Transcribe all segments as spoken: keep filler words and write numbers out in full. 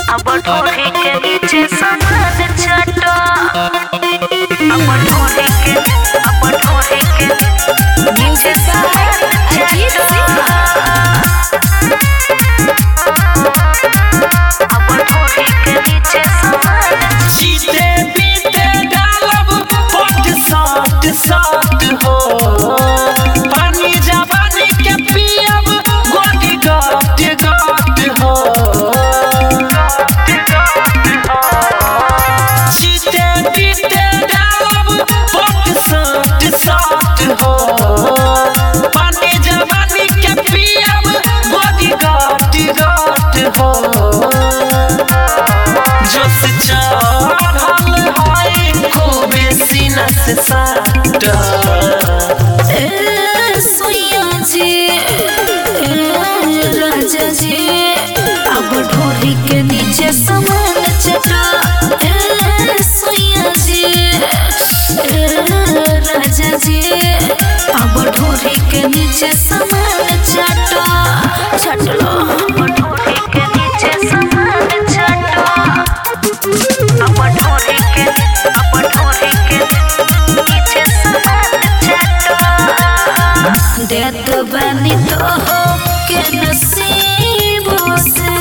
अब ढोरी के नीचे सामान चाटो। अब ढोरी के अब ढोरी के नीचे सामान चाटो। अब ढोरी के नीचे सामान जीते पीते डालब पट साट साट हो पानी जवानी के पियब गोटी गाट गाट हो जीते पीते डालब पट साट साट हो पानी जवानी के पियब गोटी गाट गाट हो जोश चढ़ल है खूबे सीना से साटा ए सोया जी ए राजा जी अब ढोरी के नीचे सामान चटा। ए सोया जी ए राजा जी अब ढोरी के नीचे सामान चटा। चट लो अब ढोरी के नीचे सामान चटा। अब ढोरी के अब ढोरी के नीचे सामान चटा। देत बनी तो हो के नसीबों से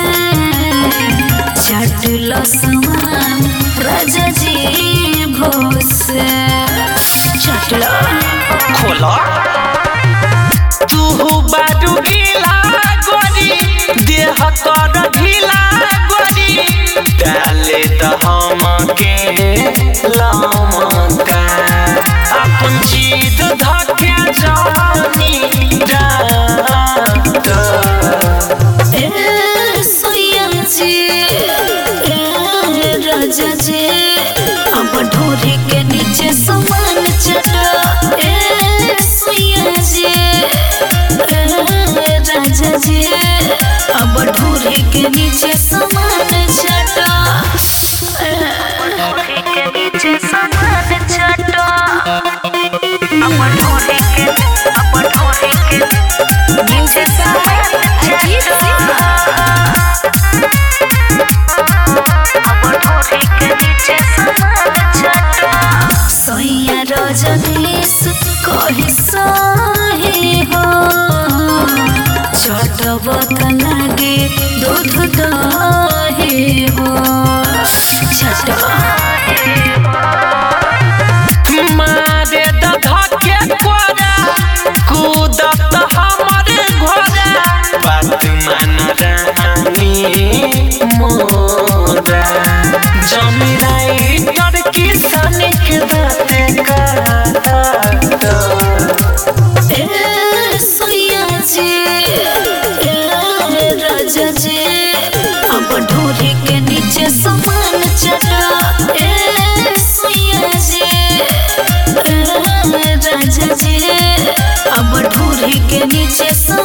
चट लो सामान राजा जी भोसे चट लो। खोला तू बारू गीला गोरी देह कर ढीला गोरी डाले त हमके लमका अपन जीद धके जानी डाट ए सोया जी ए राजा जी अब ढोरी के नीचे सामान चटा। ए सोया जी ए राजा जी अब ढोरी के नीचे सामान चटा। अब ढोरी के नीचे सामान चटा। अब ढोरी के अब ढोरी के नीचे सामान चटा। अब ढोरी के नीचे सामान चटा। सोया रजनीश कहि सही हो चटब त लागे दूध दही हो चट मारे द धके कोरा कूदत हमरे घोड़ा बात मान रानी मोरा जमीराई कर किसान के दाते काट ए सोया जी ए राजा जी अब ढोरी के नीचे सामान चटा। ए सोया जी ए राजा जी अब ढोरी के नीचे